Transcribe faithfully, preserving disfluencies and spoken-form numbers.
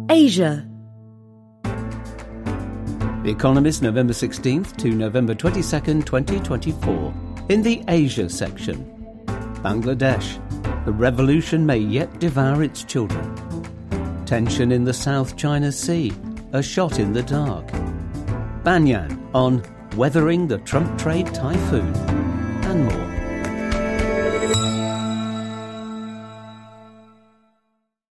Asia. The Economist, November sixteenth to November twenty-second, twenty twenty-four. In the Asia section, Bangladesh. The revolution may yet devour its children. Tension in the South China Sea. A shot in the dark. Banyan on weathering the Trump trade typhoon. And more.